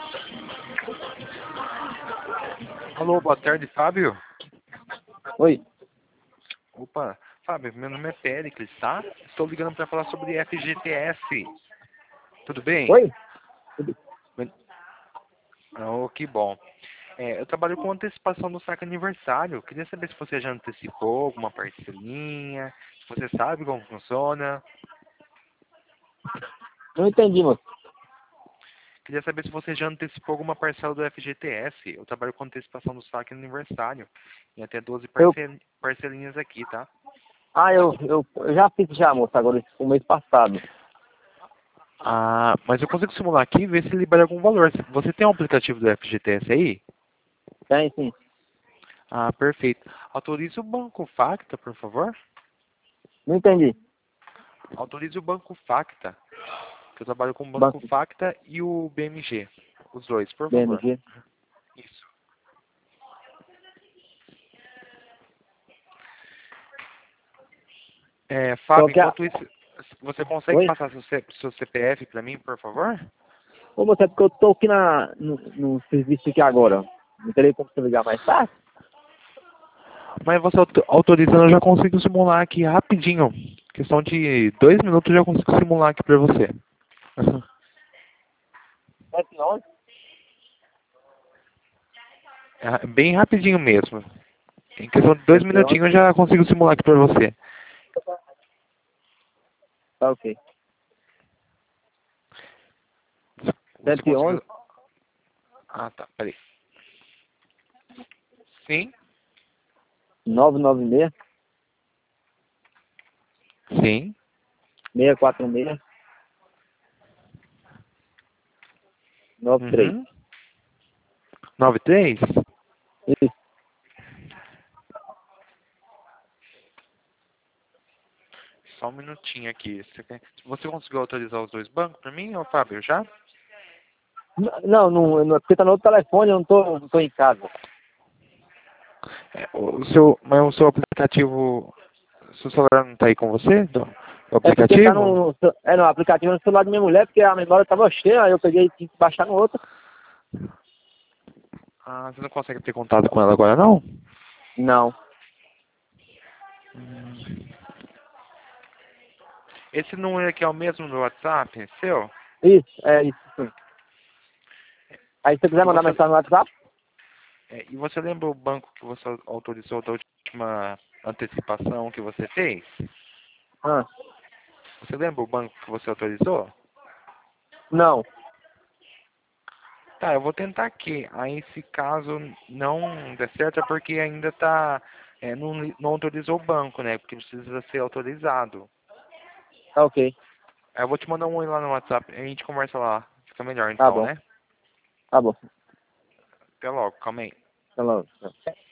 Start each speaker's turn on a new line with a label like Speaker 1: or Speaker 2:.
Speaker 1: Alô, boa tarde, Fábio.
Speaker 2: Oi.
Speaker 1: Opa, Fábio, meu nome é Péricles, tá? Estou ligando para falar sobre FGTS. Tudo bem?
Speaker 2: Oi?
Speaker 1: Oh, que bom. Eu trabalho com antecipação do saque aniversário. Queria saber se você já antecipou alguma parcelinha, se você sabe como funciona.
Speaker 2: Não entendi, moço.
Speaker 1: Queria saber se você já antecipou alguma parcela do FGTS. Eu trabalho com antecipação do saque aniversário. E até 12
Speaker 2: Eu,
Speaker 1: parcelinhas aqui, tá?
Speaker 2: eu já fiz já, moço, agora o mês passado.
Speaker 1: Ah, mas eu consigo simular aqui e ver se libera algum valor. Você tem um aplicativo do FGTS aí?
Speaker 2: Tem sim.
Speaker 1: Ah, perfeito. Autorize o Banco Facta, por favor.
Speaker 2: Não entendi.
Speaker 1: Autorize o Banco Facta. Que eu trabalho com o Banco
Speaker 2: Banco
Speaker 1: Facta e o BMG. Os dois, por favor.
Speaker 2: BMG.
Speaker 1: Isso.
Speaker 2: Qual
Speaker 1: Fábio,
Speaker 2: que é?
Speaker 1: enquanto isso, você consegue
Speaker 2: Oi?
Speaker 1: passar seu CPF para mim, por favor?
Speaker 2: Ô, moço, é porque eu tô aqui no serviço aqui agora. Não teria como você ligar mais tarde?
Speaker 1: Mas você autorizando, eu já consigo simular aqui rapidinho. Questão de 2 minutos, eu já consigo simular aqui para você.
Speaker 2: 7h11?
Speaker 1: É bem rapidinho mesmo. Em questão de 2 minutinhos,
Speaker 2: 7h11?
Speaker 1: eu já consigo simular aqui para você.
Speaker 2: Tá ok.
Speaker 1: Você
Speaker 2: 7h11?
Speaker 1: conseguiu... Ah, tá. Peraí. Sim?
Speaker 2: 996
Speaker 1: Sim.
Speaker 2: 646 93.
Speaker 1: Uhum. 93?
Speaker 2: Isso.
Speaker 1: Só um minutinho aqui. Você conseguiu autorizar os dois bancos para mim, ô Fábio, já?
Speaker 2: Não, porque tá no outro telefone, eu não tô em casa.
Speaker 1: Mas o seu aplicativo... Seu celular não tá aí com você? Do
Speaker 2: É porque tá
Speaker 1: aplicativo?
Speaker 2: no aplicativo no celular da minha mulher, porque a memória tava cheia, aí eu peguei e tive que baixar no outro.
Speaker 1: Ah, você não consegue ter contato com ela agora, não?
Speaker 2: Não.
Speaker 1: Esse número aqui é o mesmo do WhatsApp, seu?
Speaker 2: Isso, é isso. Sim. Aí se você quiser
Speaker 1: E
Speaker 2: mandar
Speaker 1: você,
Speaker 2: mensagem no WhatsApp?
Speaker 1: e você lembra o banco que você autorizou da última antecipação que você fez?
Speaker 2: Ah,
Speaker 1: Você lembra o banco que você autorizou?
Speaker 2: não.
Speaker 1: Tá, eu vou tentar aqui. Aí, se caso não der certo, é porque ainda tá... não autorizou o banco, né? Porque precisa ser autorizado.
Speaker 2: Tá ok.
Speaker 1: Aí eu vou te mandar um oi lá no WhatsApp. A gente conversa lá. Fica melhor
Speaker 2: Tá
Speaker 1: então,
Speaker 2: bom.
Speaker 1: né?
Speaker 2: Tá bom.
Speaker 1: Até logo. Calma aí.
Speaker 2: Tá logo.